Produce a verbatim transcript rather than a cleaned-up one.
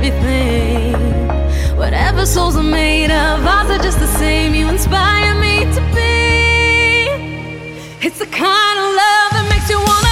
everything. Whatever souls are made of, ours are just the same. You inspire me to be. It's the kind of love that makes you wanna